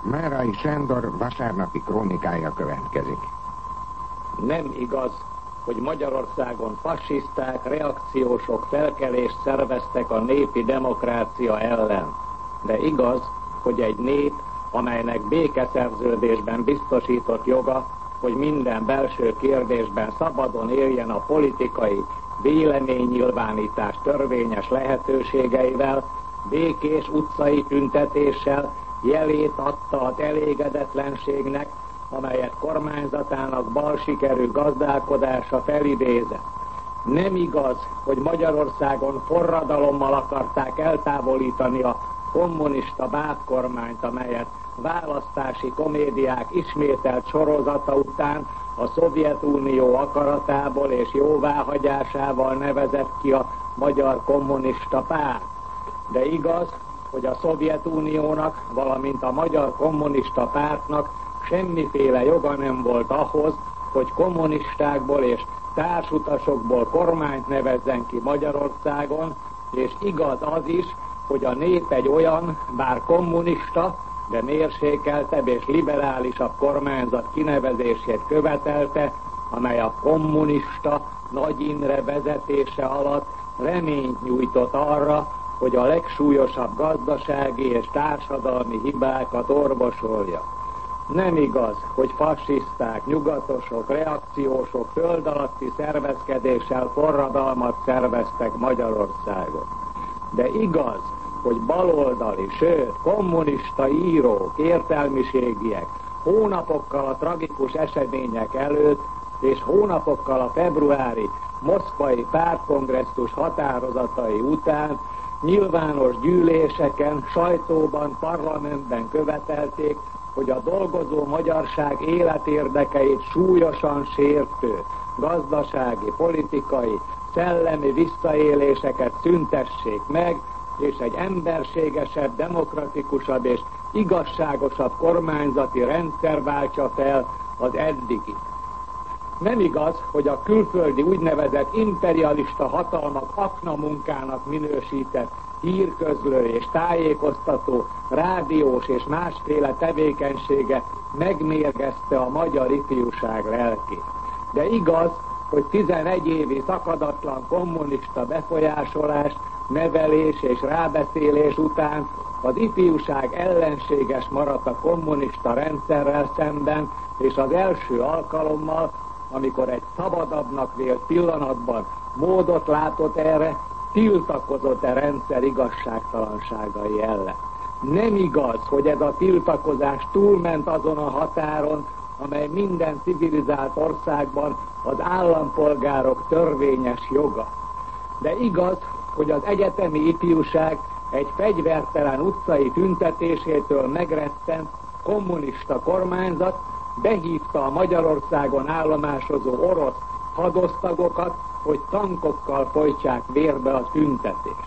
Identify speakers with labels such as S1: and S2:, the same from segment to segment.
S1: Márai Sándor vasárnapi krónikája következik.
S2: Nem igaz, hogy Magyarországon fasiszták, reakciósok felkelést szerveztek a népi demokrácia ellen. De igaz, hogy egy nép, amelynek békeszerződésben biztosított joga, hogy minden belső kérdésben szabadon éljen a politikai véleménynyilvánítás törvényes lehetőségeivel, békés utcai tüntetéssel jelét adta az elégedetlenségnek, amelyet kormányzatának balsikerű gazdálkodása felidézett. Nem igaz, hogy Magyarországon forradalommal akarták eltávolítani a kommunista bábkormányt, amelyet választási komédiák ismételt sorozata után a Szovjetunió akaratából és jóváhagyásával nevezett ki a Magyar Kommunista Párt. De igaz, hogy a Szovjetuniónak, valamint a Magyar Kommunista Pártnak semmiféle joga nem volt ahhoz, hogy kommunistákból és társutasokból kormányt nevezzen ki Magyarországon, és igaz az is, hogy a nép egy olyan, bár kommunista, de mérsékeltebb és liberálisabb kormányzat kinevezését követelte, amely a kommunista Nagy Imre vezetése alatt reményt nyújtott arra, hogy a legsúlyosabb gazdasági és társadalmi hibákat orvosolja. Nem igaz, hogy fasiszták, nyugatosok, reakciósok föld alatti szervezkedéssel forradalmat szerveztek Magyarországon. De igaz, hogy baloldali, sőt, kommunista írók, értelmiségiek hónapokkal a tragikus események előtt és hónapokkal a februári moszkvai pártkongresszus határozatai után nyilvános gyűléseken, sajtóban, parlamentben követelték, hogy a dolgozó magyarság életérdekeit súlyosan sértő gazdasági, politikai, szellemi visszaéléseket szüntessék meg, és egy emberségesebb, demokratikusabb és igazságosabb kormányzati rendszer váltsa fel az eddigi. Nem igaz, hogy a külföldi úgynevezett imperialista hatalmak aknamunkának minősített hírközlő és tájékoztató, rádiós és másféle tevékenysége megmérgezte a magyar ifjúság lelkét. De igaz, hogy 11 évi szakadatlan kommunista befolyásolás, nevelés és rábeszélés után az ifjúság ellenséges maradt a kommunista rendszerrel szemben, és az első alkalommal, amikor egy szabadabbnak vélt pillanatban módot látott erre, tiltakozott a rendszer igazságtalanságai ellen. Nem igaz, hogy ez a tiltakozás túlment azon a határon, amely minden civilizált országban az állampolgárok törvényes joga. De igaz, hogy az egyetemi ifjúság egy fegyvertelen utcai tüntetésétől megrettent kommunista kormányzat behívta a Magyarországon állomásozó orosz hadosztagokat, hogy tankokkal folytsák vérbe a tüntetést.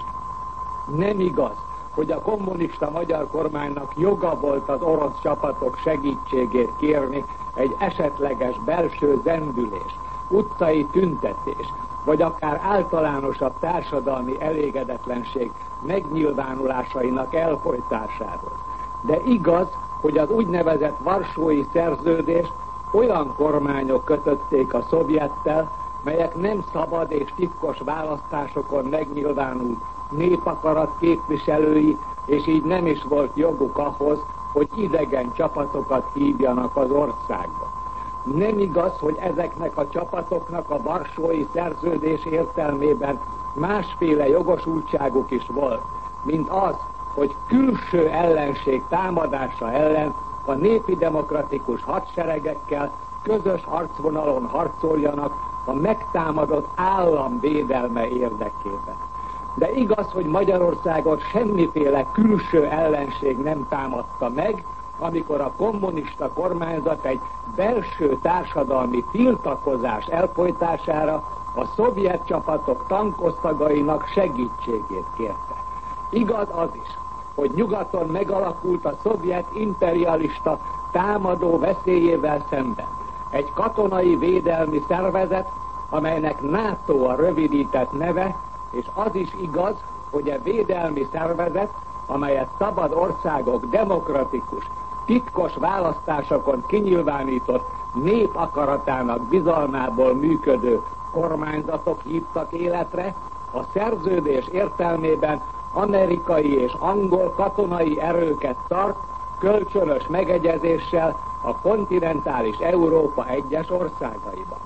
S2: Nem igaz, hogy a kommunista magyar kormánynak joga volt az orosz csapatok segítségét kérni egy esetleges belső zendülés, utcai tüntetés, vagy akár általánosabb társadalmi elégedetlenség megnyilvánulásainak elfolytásához. De igaz, hogy az úgynevezett Varsói Szerződést olyan kormányok kötötték a szovjettel, melyek nem szabad és titkos választásokon megnyilvánult népakarat képviselői, és így nem is volt joguk ahhoz, hogy idegen csapatokat hívjanak az országba. Nem igaz, hogy ezeknek a csapatoknak a Varsói Szerződés értelmében másféle jogosultságuk is volt, mint az, hogy külső ellenség támadása ellen a népi demokratikus hadseregekkel közös harcvonalon harcoljanak a megtámadott állam védelme érdekében. De igaz, hogy Magyarországot semmiféle külső ellenség nem támadta meg, amikor a kommunista kormányzat egy belső társadalmi tiltakozás elfolytására a szovjet csapatok tankosztagainak segítségét kérte. Igaz az is, hogy nyugaton megalakult a szovjet imperialista támadó veszélyével szemben egy katonai védelmi szervezet, amelynek NATO a rövidített neve, és az is igaz, hogy a védelmi szervezet, amelyet szabad országok demokratikus, titkos választásokon kinyilvánított nép akaratának bizalmából működő kormányzatok hívtak életre, a szerződés értelmében amerikai és angol katonai erőket tart kölcsönös megegyezéssel a kontinentális Európa egyes országaiban.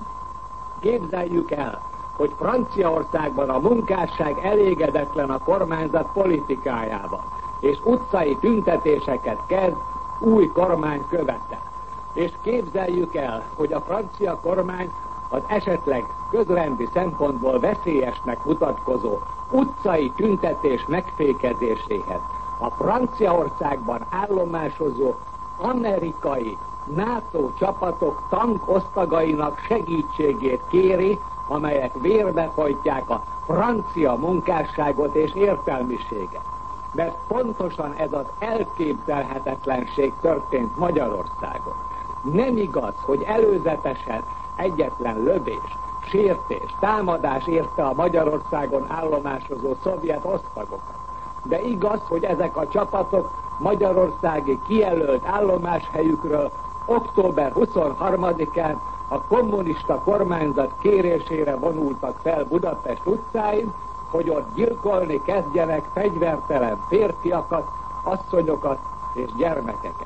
S2: Képzeljük el, hogy Franciaországban a munkásság elégedetlen a kormányzat politikájával, és utcai tüntetéseket kezd, új kormány követel. És képzeljük el, hogy a francia kormány az esetleg közrendi szempontból veszélyesnek mutatkozó utcai tüntetés megfékezéséhez a Franciaországban állomásozó amerikai NATO csapatok tankosztagainak segítségét kéri, amelyek vérbe folytják a francia munkásságot és értelmiséget. Mert pontosan ez az elképzelhetetlenség történt Magyarországon. Nem igaz, hogy előzetesen egyetlen lövés, sértés, támadás érte a Magyarországon állomásozó szovjet osztagokat. De igaz, hogy ezek a csapatok magyarországi kijelölt állomáshelyükről október 23-án a kommunista kormányzat kérésére vonultak fel Budapest utcáin, hogy ott gyilkolni kezdjenek fegyvertelen férfiakat, asszonyokat és gyermekeket.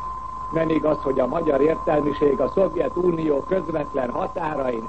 S2: Nem igaz, hogy a magyar értelmiség a Szovjetunió közvetlen határain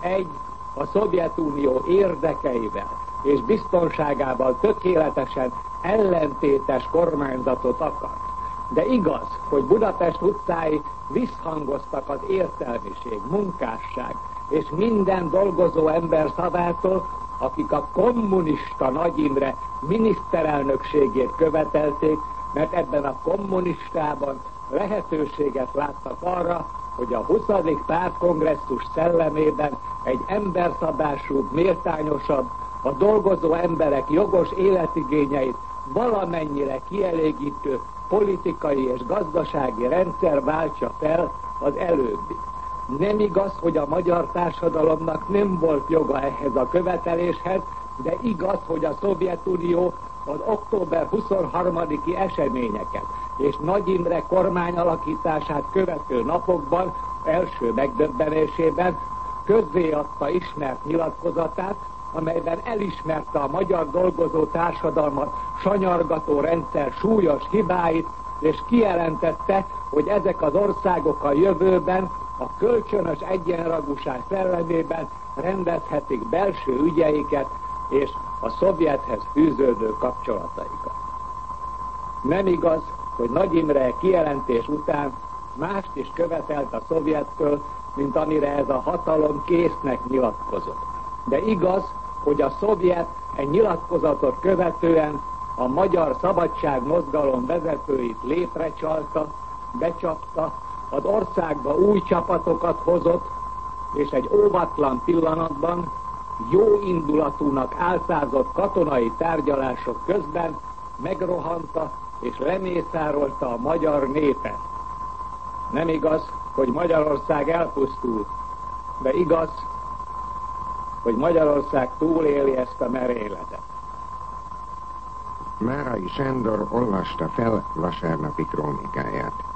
S2: a Szovjetunió érdekeivel és biztonságával tökéletesen ellentétes kormányzatot akart. De igaz, hogy Budapest utcái visszhangoztak az értelmiség, munkásság és minden dolgozó ember szavától, akik a kommunista Nagy Imre miniszterelnökségét követelték, mert ebben a kommunistában lehetőséget láttak arra, hogy a 20. pártkongresszus szellemében egy emberszabású, méltányosabb, a dolgozó emberek jogos életigényeit valamennyire kielégítő politikai és gazdasági rendszer váltsa fel az előbbi. Nem igaz, hogy a magyar társadalomnak nem volt joga ehhez a követeléshez, de igaz, hogy a Szovjetunió az október 23-i eseményeket és Nagy Imre kormányalakítását követő napokban első megdöbbenésében közzéadta ismert nyilatkozatát, amelyben elismerte a magyar dolgozó társadalmat sanyargató rendszer súlyos hibáit, és kijelentette, hogy ezek az országok a jövőben a kölcsönös egyenrangúság szellemében rendezhetik belső ügyeiket és a szovjethez fűződő kapcsolataikat. Nem igaz, hogy Nagy Imre kijelentés után mást is követelt a szovjettől, mint amire ez a hatalom késznek nyilatkozott. De igaz, hogy a szovjet egy nyilatkozatot követően a magyar szabadságmozgalom vezetőit léprecsalta, becsapta, az országba új csapatokat hozott, és egy óvatlan pillanatban jó indulatúnak álcázott katonai tárgyalások közben megrohanta és lemészárolta a magyar népet. Nem igaz, hogy Magyarország elpusztult, de igaz, hogy Magyarország túléli ezt a merényletet.
S1: Márai Sándor olvasta fel vasárnapi krónikáját.